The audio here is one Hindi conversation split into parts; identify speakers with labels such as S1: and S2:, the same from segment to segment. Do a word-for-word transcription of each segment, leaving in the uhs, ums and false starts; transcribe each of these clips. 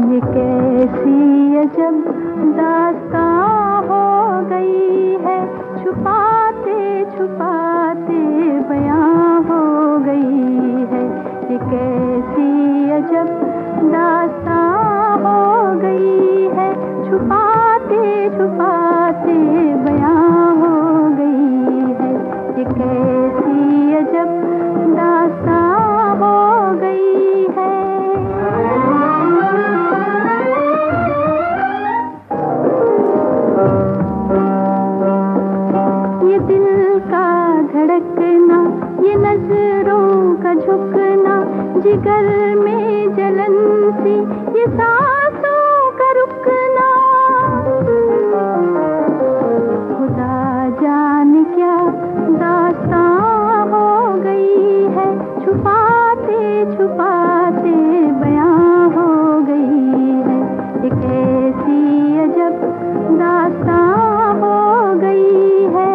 S1: ये कैसी अजब दास्तां हो गई है, छुपाते छुपाते बयां हो गई है। ये कैसी अजब दास्तां हो गई है, छुपाते छुपाते बयां हो गई है। ये कैसी अजब दास्तां हो गई है। ये दिल का धड़कना, ये नजरों का झुकना, जिगर में जलन सी, ये सांसों का रुकना, खुदा जाने क्या दास्तां हो गई है, छुपाते छुपाते बयां हो गई है। ये कैसी अजब दास्तां हो गई है।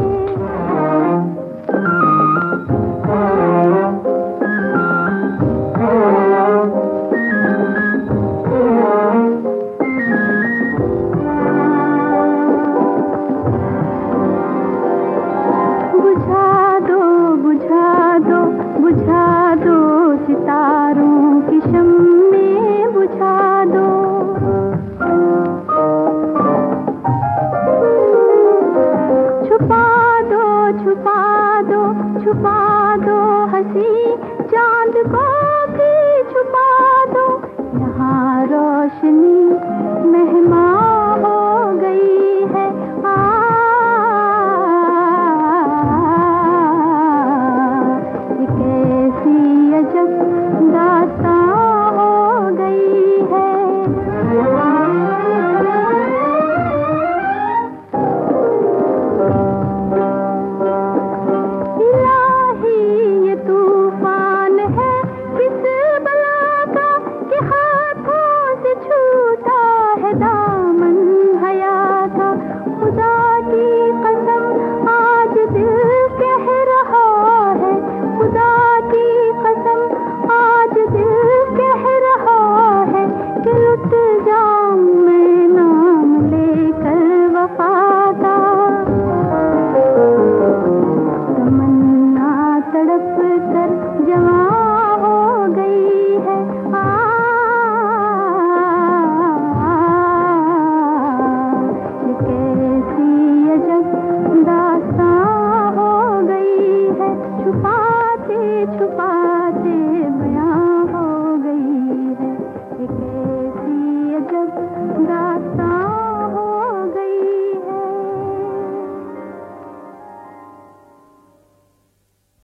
S1: बुझा दो बुझा दो बुझा दो सितारों की शम्में, बुझा दो छुपा दो छुपा दो छुपा दो हंसी चांद को भी छुपा दो। यहाँ रोशनी